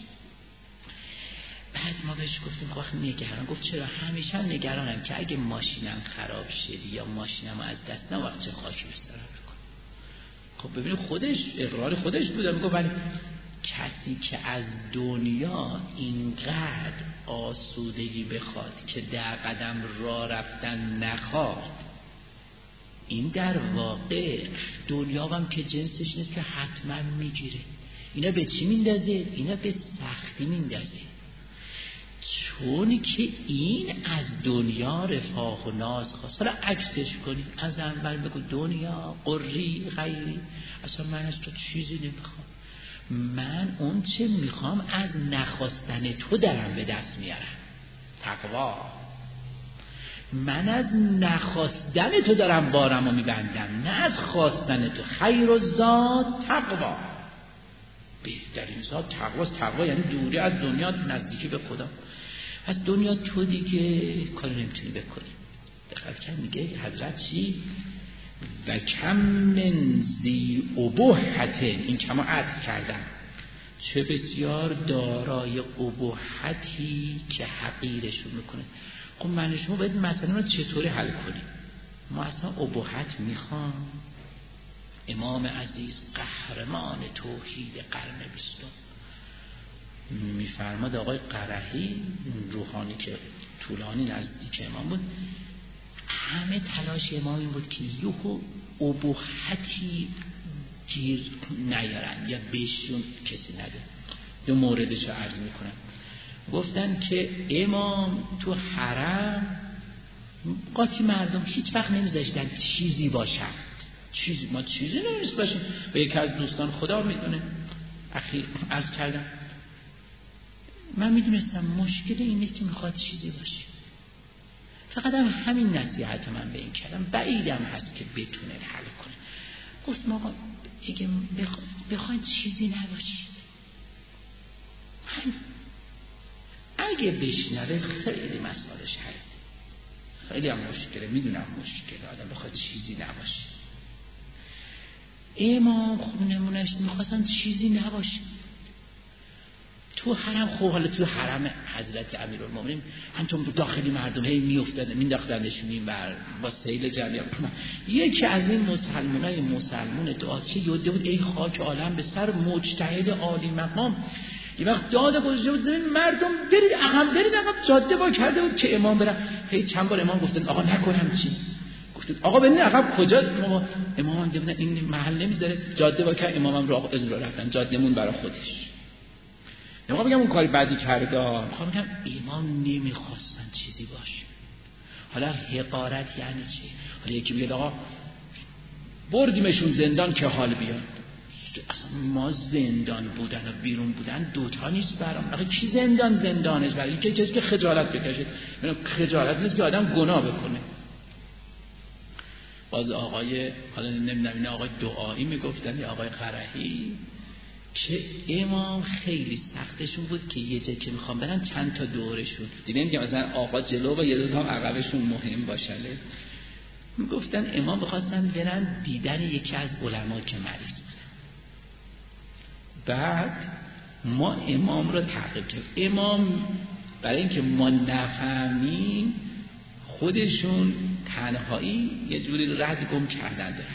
بعد ما بهش گفتیم خواهد نگران. گفت چرا؟ همیشه نگرانم که اگه ماشینم خراب شدی یا ماشینم از دست نه وقت چه خاکی بسترم بکنم. خب ببینید خودش اقرار خودش بوده، میگه ولی کسی که از دنیا اینقدر آسودگی بخواد که در قدم راه رفتن نخواد، این در واقع دنیا هم که جنسش نیست که حتما میگیره. اینا به چی میندازه؟ اینا به سختی میندازه، چون که این از دنیا رفاه و ناز خواست. حالا عکسش کنی، از اول بگو دنیا قری غیری، اصلا من از تو چیزی نمیخوام، من اون چه میخوام از نخواستن تو دارم به دست میارم، تقوا. من از نخواستن تو دارم بارم و میبندم، نه از خواستن تو. خیر الزاد تقوا، بهترین زاد تقواست. تقوا یعنی دوری از دنیا، نزدیکی به خدا. از دنیا تو دیگه کاری نمیتونی بکنی. دقت کن میگه حضرت چی؟ و کم من ذی ابهت، این کما عطف کردن، چه بسیار دارای ابهتی که حقیرشون میکنه. خب من شما باید مسئله رو چطوری حل کنیم؟ ما اصلا ابهت میخوام. امام عزیز قهرمان توحید قرن 20 میفرماد، آقای قرحی روحانی که طولانی نزدیک امام بود، همه تلاش امام این بود که یهو ابهتی گیر نیارن یا بهشون کسی نده. دو موردش رو عرض میکنم. گفتن که امام تو حرم قاطی مردم هیچ وقت نمیذاشتن چیزی باشد، ما چیزی نمیست باشیم. به یکی از دوستان خدا میدونه اخیر عرض کردم، من میدونستم مشکل این نیست که میخواد چیزی باشه، فقط همین نصیحت من به این کردم، بعیدم هست که بتونه حل کنه. گفتم آقا اگه بخواید چیزی نباشید، اگه بشنوه خیلی مسئلهش حل، خیلی هم مشکله، میدونم مشکله آدم بخواد چیزی نباشه. امام خب نمونهش میخواستن چیزی نباشه تو حرم. خب حالا تو حرم حضرت امیرالمومنین همچون داخلی مردم هی میافتادن مینداختنشون این بر با سیل جریان. یکی از این مسلمون دعاچه یاده بود، ای خاک عالم به سر مجتهد عالی مقام، یه وقت داده گذاشته بود زمین، مردم برید عقب جاده با کرده بود که امام برن. هی چند بار امام گفتن آقا نکنم چی؟ گفتن آقا برید عقب. کجا؟ امام دیدن این محل نمیذاره، جاده با کرد، امامم رو از اون رفتن، جاده مون برای خودش. نمیخوام بگم اون کاری بدی کرده، میخوام بگم امام نمیخواستن چیزی باشه. حالا حقارت یعنی چی؟ حالا یکی بگه آقا بردیمشون زندان که حال بیاد. اصلا ما زندان بودن و بیرون بودن دوتا نیست برام. آخه کی زندانش برای اینکه کسی که خجالت بکشه. خجالت نیست که آدم گناه بکنه. باز آقای حالا نمیدونم این آقای دعایی میگفتن یا آقای قرحی که امام خیلی سختشون بود که یه جایی که میخوام برن چند تا دورشون دیدیم که مثلا آقا جلو و یه دو تا عقبشون مهم باشه. میگفتن امام بخواستن برن دیدن یکی از علما که مریض بود. بعد ما امام رو تعقیب کردیم. امام برای اینکه ما نفهمیم خودشون تنهایی یه جوری رد گم کردن دارن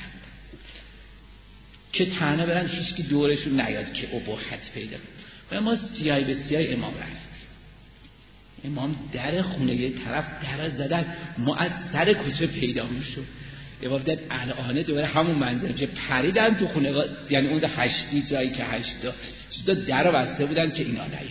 که تنها برن هیچ کی دورشون نیاد که ابهت پیدا کنه. و ما سیاهی به سیاه امام رفت. امام در خونه یه طرف در زدن، ما از سر کوچه پیدا میشد. یه وقت الان دوباره همون منظره که پریدن تو خونه، یعنی اون هشتی جایی که هشتا در بسته بودن که اینا نیاد.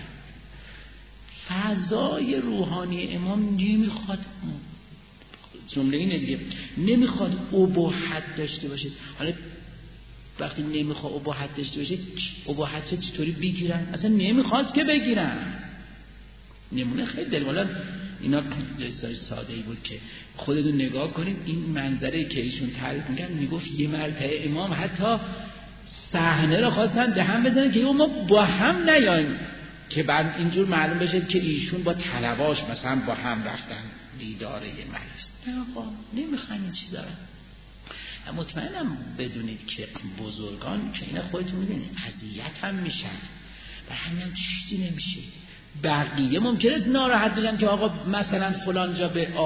فضای روحانی امام نمیخواد، جمله اینه دیگه، نمیخواد ابهت داشته باشه. حالا وقتی نمیخواد ابهت داشته باشه، ابهت چطوری بگیرن؟ اصلا نمیخواست که بگیرن. نمونه خیلی دلوالا اینا جزای ساده ای بود که خودتون نگاه کنید این منظره که ایشون تعریف میگن. میگفت یه مرتبه امام حتی صحنه رو خواستن به هم بزنن که ما با هم نیایم، که بعد اینجور معلوم بشه که ایشون با طلباش مثلا با هم رفتن دیدار یه مریض. آقا نمیخوان این چیزا رو. مطمئنم بدونید که بزرگان که اینا خودتون میدونید اذیت هم میشن و همین چیزی نمیشه. بقیه ممکنه ناراحت بشن که آقا مثلا فلان جا به آقا توهین شد، ولی خود ایشون هیچ اذیت نمیشه. بگذارید.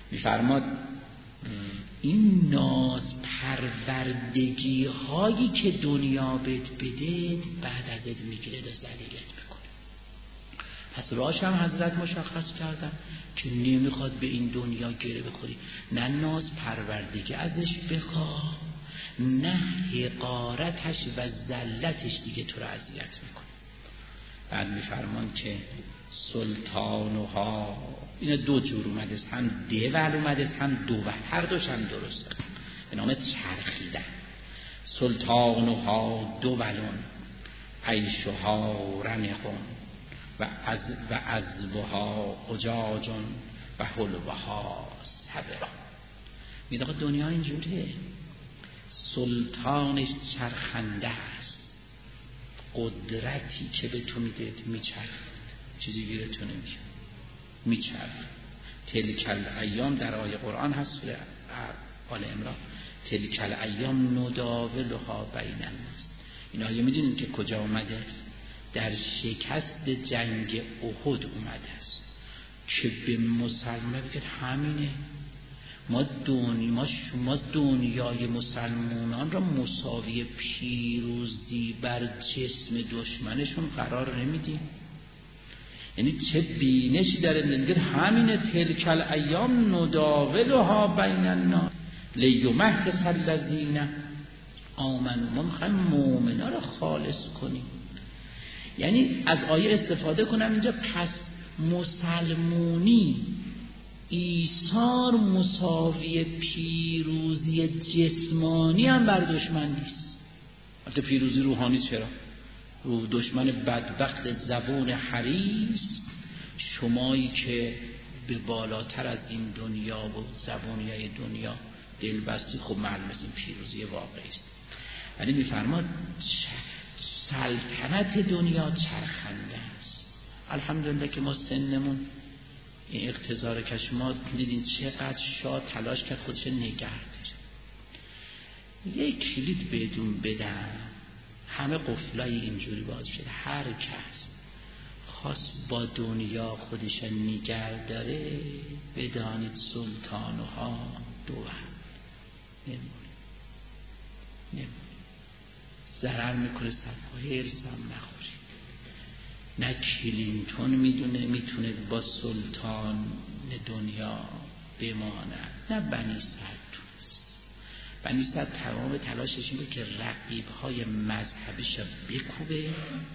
میفرماد این ناز پروردگی هایی که دنیا بهت بده بعد ازت میگیره و ذلیلت میکنه. پس راهش هم حضرت مشخص کردن که نمیخواد به این دنیا گره بخوری، نه ناز پروردگی ازش بخواه، نه حقارتش و ذلتش دیگه تو رو اذیت میکنه. بعد میفرمان که سلطانها، اینا دو جور اومده است، هم دول اومده است هم دوول، هر دوش هم درسته، به نام چرخیدن. سلطانها دولون عیشها رنقون و عذبها اجاجون و حلوها صبرا. میگه دنیا اینجوریه، سلطانش چرخنده است، قدرتی که به تو میده میچرخ، چیزی گیرتون نمیشه، میچرخ. تلک الایام در آیه قرآن هست سوره آل عمران، تلک الایام نداولها بین الناس. این آیه میدونید که کجا اومده است؟ در شکست جنگ احد اومده است که به مسلمان بگید همینه، ما دنیای مسلمانان را مساوی پیروزی بر جسم دشمنشون قرار نمیدیم. یعنی چه بینشی داره؟ میگه همینه، تلک الایام نداولها بین الناس لیمحص الذین آمنوا. ما میخوایم مؤمنا رو خالص کنیم. یعنی از آیه استفاده کنم اینجا، پس مسلمونی ایثار مساوی پیروزی جسمانی هم بر دشمن نیست. البته پیروزی روحانی چرا؟ رو دشمن بدبخت زبون حریص، شمایی که به بالاتر از این دنیا و زبونیای دنیا دل بستی، خب معلوم است این پیروزی واقعی است. ولی میفرماد سلطنت دنیا چرخنده است. الحمدلله که ما سنمون این اقتضار که شما دیدین چقدر شاه تلاش کرد خودش نگه داره. یک کلید بدون بدم همه قفلای اینجوری باز شده. هر کس خواست با دنیا خودش نگه داره، بدانید سلطانها دور نمونه ضرر میکنه، صفحه هرس هم نخوری. نه کلینتون میتونه با سلطان دنیا بماند، نه بنی صدر تونست. بنی صدر تمام تلاشش این بود که رقیب‌های مذهبیش بکوبه،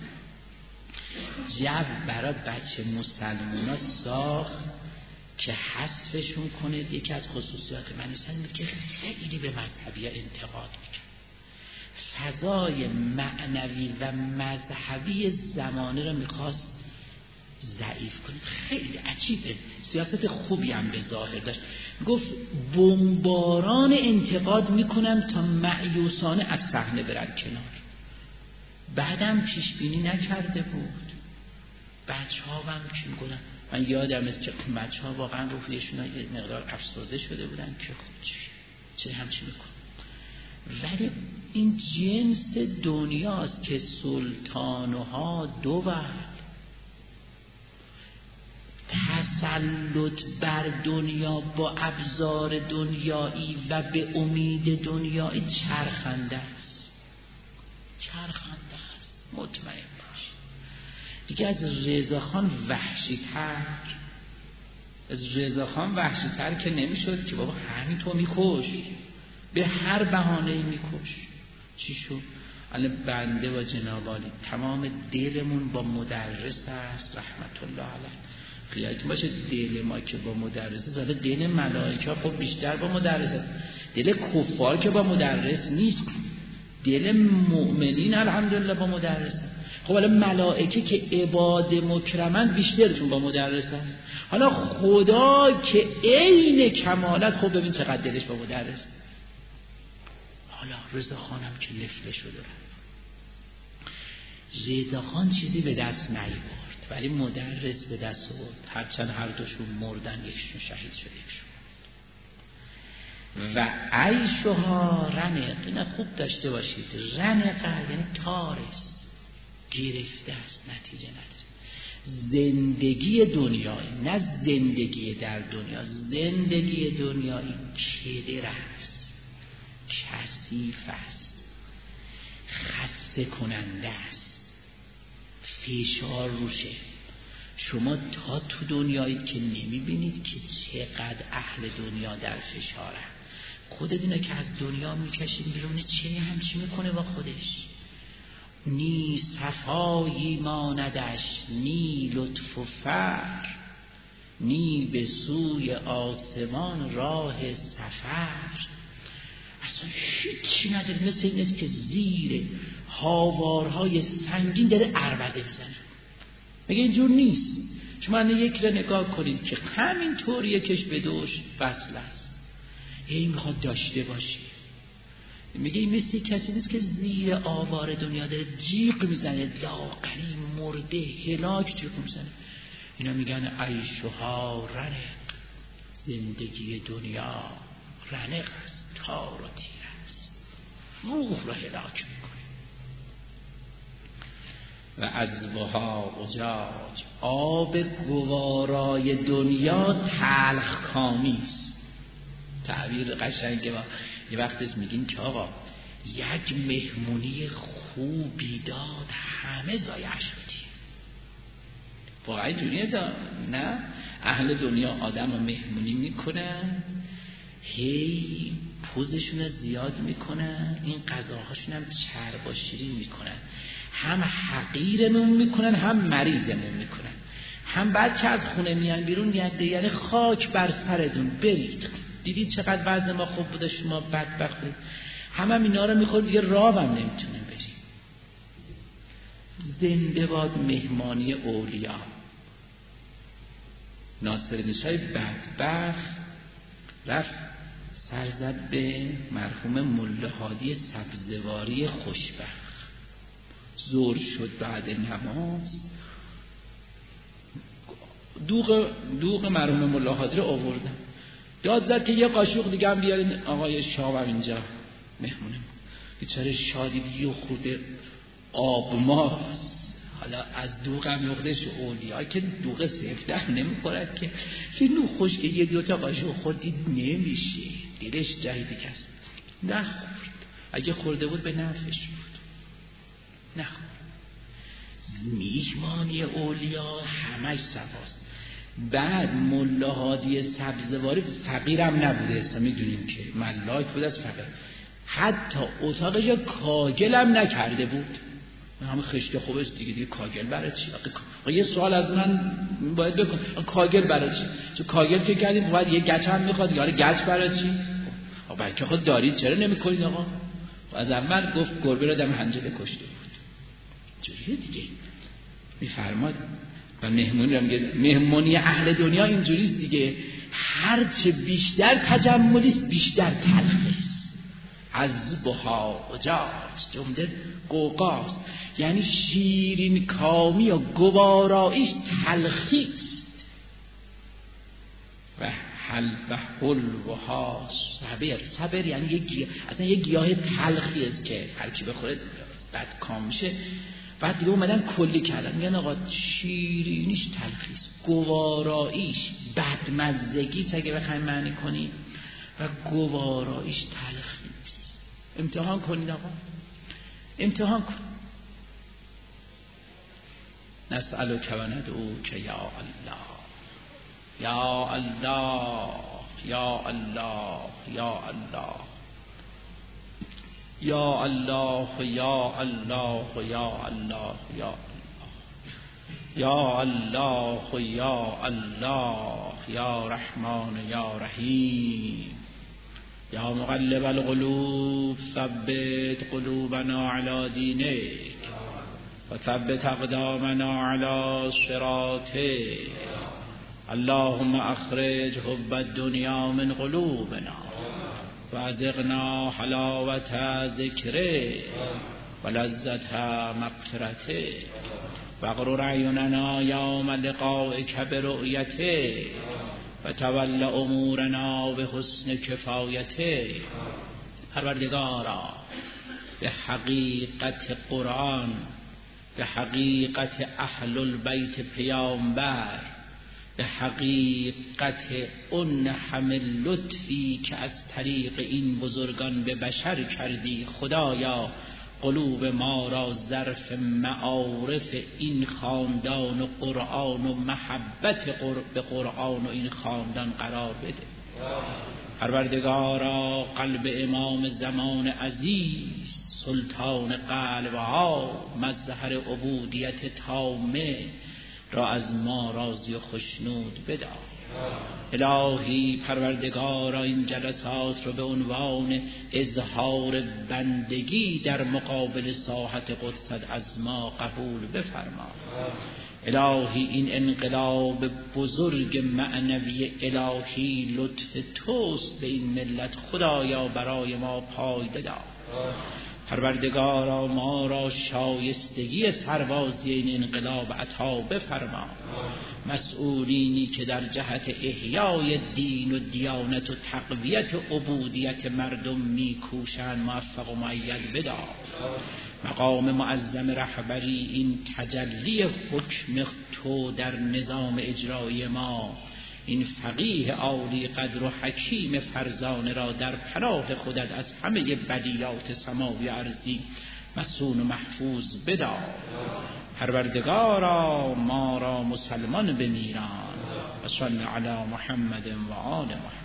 جو برای بچه مسلمونا ساخت که حذفشون کنه. یکی از خصوصیات بنی صدر بود که خیلی به مذهبی انتقاد میکرد، فضای معنوی و مذهبی زمانه رو میخواست ضعیف کنه. خیلی عجیبه، سیاست خوبی هم به ظاهر داشت. گفت بمباران انتقاد میکنم تا مایوسانه از صحنه برن کنار. بعدم پیش بینی نکرده بود. بچه‌ها هم چی میگن؟ من یادم است که بچه‌ها واقعا روحیشون یه مقدار افسرده شده بودن که خب چه همچی میکنه. ولی این جنس دنیاست که سلطانها دول، تسلط بر دنیا با ابزار دنیایی و به امید دنیایی چرخنده است. مطمئن باش. دیگه از رضاخان وحشی‌تر که نمیشد که بابا همین تو میکش، به هر بهانه‌ای میکش. چی شد؟ الان بنده و جناب عالی تمام دلمون با مدرس است رحمت الله علیه. خیالتون باشه دل ما که با مدرسه زاده، دل ملائکه خب بیشتر با مدرس است. دل کفار که با مدرس نیست، دل مؤمنین الحمدلله با مدرس است. خب حالا ملائکه که عباد مکرمن بیشترشون با مدرس است. حالا خدا که عین کمال است، خب ببین چقدر دلش با مدرس. حالا رضا خانم که لفله شده، رضا خان چیزی به دست نیاورد ولی مدرس به دست آورد. هرچند هر دوشون مردن، یکشون شهید شد یکشون. و عیشها رنق، اینا خوب داشته باشید. رنق یعنی تار است، گرفته است، نتیجه نداره. زندگی دنیایی، نه زندگی در دنیا. زندگی دنیایی کدر است، کثیف است، خسته کننده است، فشار روشه. شما تا تو دنیایید که نمیبینید که چقدر اهل دنیا در فشارن. خودتونه که از دنیا میکشید بیرون، چه همچی میکنه با خودش؟ نی صفایی ماندش، نی لطف و فر، نی به سوی آسمان راه سفر. اصلا هیچی نداره، مثل این است که زیر هاوارهای سنگین داره عربده میزنه. میگه اینجور نیست. شما یک را نگاه کنید که همین طور یکش به دوش وصل است، هی میخواد داشته باشه. میگه این مثل کسی نیست که زیر آوار دنیا داره جیغ میزنه، لاغری مرده هلاک جیغ میزنه. اینا میگن عیشها رنق، زندگی دنیا رنق است، تار و تیر است، روح را هلاک میکنه. و عذبها اجاج، آب گوارای دنیا تلخ کامی است. تعبیر قشنگه. ما یه وقتش میگیم که آقا یک مهمونی خوبی داد همه ضایع شدی. واقعا دنیا نه، اهل دنیا آدم رو مهمونی میکنن، هی پوزشون رو زیاد میکنن، این غذاهاشون هم چرب و شیرین میکنن، هم حقیرمون میکنن هم مریضمون میکنن، هم بعد که از خونه میان بیرون یعنی خاک بر سرتون برید، دیدید چقدر وضع ما خوب بوده شما بدبختید. هم اینا رو میخورد دیگه راه هم نمیتونیم بریم. زنده باد مهمانی اولیا. ناصرالدین شاه بدبخت رفت سر زد به مرحوم ملا هادی سبزواری خوشبخت. ظهر شد بعد نماز، دوغ مرحوم ملا هادی رو آوردن، داد زد که یه قاشق دیگه هم بیارین آقای شاه هم اینجا مهمونه. بیچاره شادی یه خورده آب ماست، حالا از دوغ هم یخدش اولیا که دوغ سفته نمیخورد که فیلو خوش که یه دوتا قاشق خوردید نمیشه، دلش جهیدی کست نخورد. اگه خورده بود به نفعش بود، نخورد. میهمانی اولیا همش سواست. بعد ملا هادی سبزواری فقیرم نبوده، اصلا میدونیم که ملاک بود از فقیر، حتی اتاقش کاگل هم نکرده بود. همه خشت خوبش دیگه کاگل برای چی؟ یه سوال از من باید بکن، کاگل برای چی؟ چون کاگل که کردیم باید یه گچ هم میخواد، یاره گچ برای چی؟ بلکه خود دارید چرا نمیکنید آقا؟ از اول گفت گربه را دم حنجره کشته بود. جوریه دیگه میفرماد. و مهمونی اهل دنیا اینجوریست دیگه، هرچه بیشتر تجملیست بیشتر تلخیست. از بها اجاج جمله قوقاست، یعنی شیرین کامی و گواراییش تلخیست. و حلوها صبر یعنی یه گیاه تلخی است که هر کی بخوره بد کام میشه. بعد دیگه اومدن کلی کردن، میگن آقا شیرینیش تلخیست، گواراییش بدمزدگیست اگه بخوایم معنی کنیم، و گواراییش تلخیست. امتحان کنید آقا، امتحان کن. نسألک و ندعوک یا الله، یا الله، یا الله، یا الله، یا الله، یا الله، یا الله، یا الله، یا الله، یا رحمان یا رحیم، یا مقلب القلوب ثبت قلوبنا علی دینک و ثبت اقدامنا علی صراطک. اللهم اخرج حب الدنیا من قلوبنا و اذقنا حلاوت ذکره و لذت مغفرته و اغرر اعیننا یوم لقائک برؤیته و تول امورنا به حسن کفایته. پروردگارا به حقیقت قرآن به حقیقت اهل البیت پیامبر، به حقیقت اون همه لطفی که از طریق این بزرگان به بشر کردی. خدایا قلوب ما را ظرف معارف این خاندان و قرآن و محبت به قرآن و این خاندان قرار بده. پروردگارا قلب امام زمان عزیز، سلطان قلبها، مظهر عبودیت تامه را از ما راضی و خشنود بدار. الهی پروردگارا این جلسات رو به عنوان اظهار بندگی در مقابل ساحت قدست از ما قبول بفرما. الهی این انقلاب بزرگ معنوی الهی لطف توست به این ملت، خدایا برای ما پایده دار. پروردگارا ما را شایستگی سربازی این انقلاب عطا بفرما. مسئولینی که در جهت احیای دین و دیانت و تقویت عبودیت مردم میکوشند موفق و مؤید بدار. مقام معظم رهبری این تجلی حکم تو در نظام اجرایی ما، این فقیه عالی قدر و حکیم فرزانه را در پناه خودت از همه بلیات سماوی ارضی مسون و محفوظ بدار. پروردگارا ما را مسلمان بمیران و صل علی محمد و آل محمد.